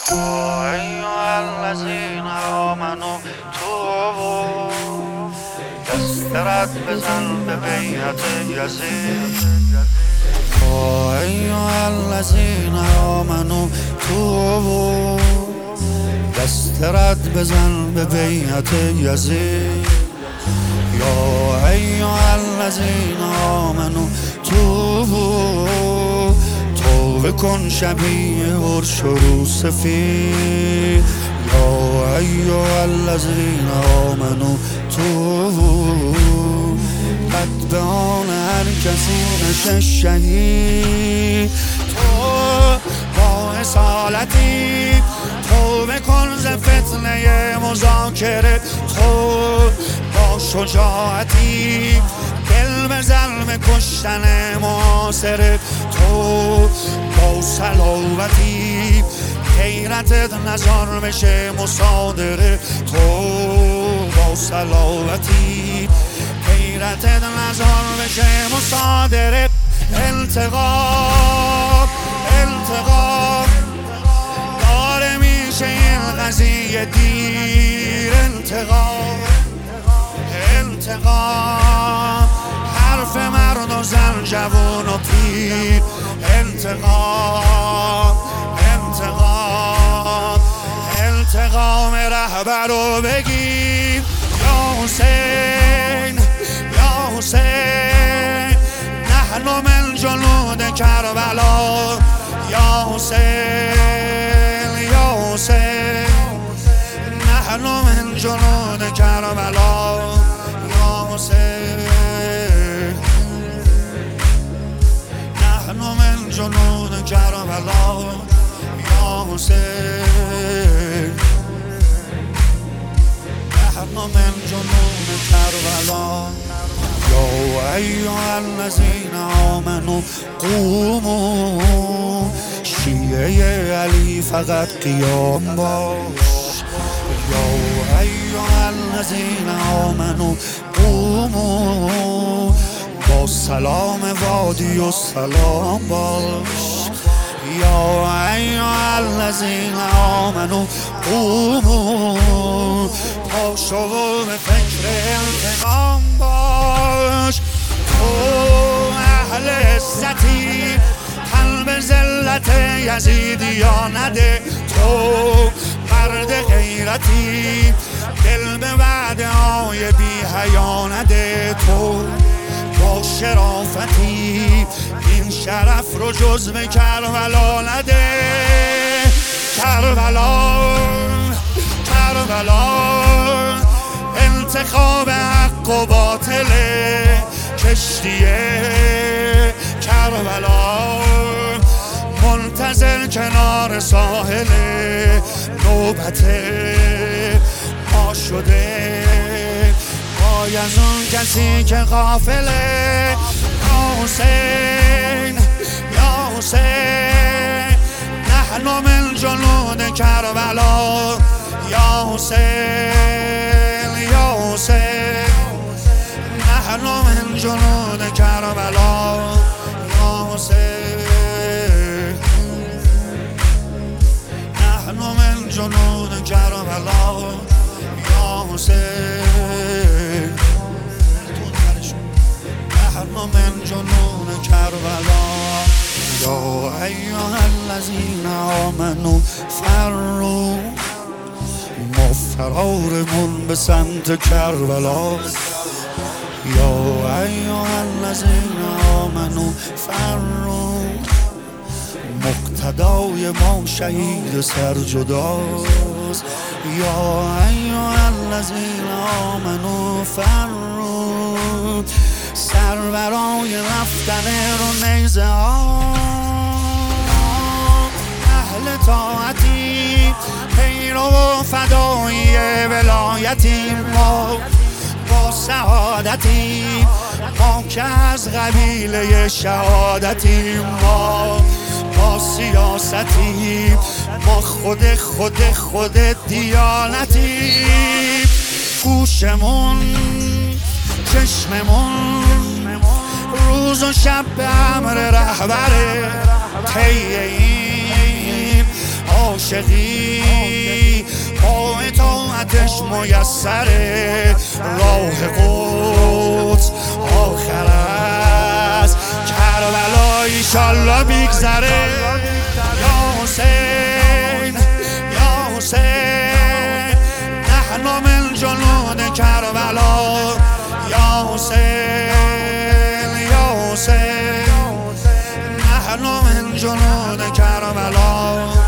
أيها الذين آمنوا توبوا دست رد بزن به بیعت یزید. أيها الذين آمنوا توبوا دست رد بزن به بیعت یزید. یا أيها الذين آمنوا توبوا توبه کن شبیه عرش و رو سفید. یا أيها الذين آمنوا توبوا قد به آن هر کسی نشه شهید. تو با اصالتی توبه کن ز فتنه مذاکره. تو با شجاعتی دل بزن به کشتن معاصره. تو با صلابتی غیرتت نزار بشه مصادره. تو با صلابتی غیرتت نزار بشه مصادره. انتقام داره میشه این قضیه دیر. انتقام حرف مرد و زن جوون و پیر. انتقام رهبر رو بگیر. یا حسین نحن من جنود کربلا. یا حسین نحن من جنود کربلا. یا حسین نحن من جنود کربلا. یا حسین نحن من جنود کربلا. یا أيها الذين آمنوا قوموا شیعه علی فقط قیام باش. یا أيها الذين آمنوا قوموا با سلام وادی و سلام باش. یا أيها الذين آمنوا قوموا پاشو و به فکر انتقام باش. تو اهل عزتی تن به ذلت یزیدی یا نده. تو مرد غیرتی دل به وعده های بی حیا نده. تو با شرافتی این شرف رو جز به کربلا نده. کربلا انتخاب حق و باطله. کشتیه کربلا منتظر کنار ساحل. نوبت ما شده پای از اون کسی که غافله. یا حسین نحن من جنود کربلا. یا حسین نحن من جنود کربلا. یا حسین نحن من جنود کربلا. یا حسین نحن من جنود کربلا. یا أيها الذين آمنوا فروا ما فرارمون به سمت کربلا. یا أيها الذين آمنوا فروا مقتدای ما شهید سرجداست. یا أيها الذين آمنوا فروا سر برای رفتن رو نیزه ها. اهل طاعتی پیرو و فدایی ولایتی. ما با سعادتی ما که از قبیله شهادتی. ما با سیاستی ما خود دیانتی. گوشمون چشممون روز و شب به امر رهبره. طی این عاشقی با اطاعتش میسره، راه قدس آخر است، کربلا ایشالله میگذره. یا حسین یا حسین نحن من جنود کربلا، یا حسین یا حسین نحن من جنود کربلا.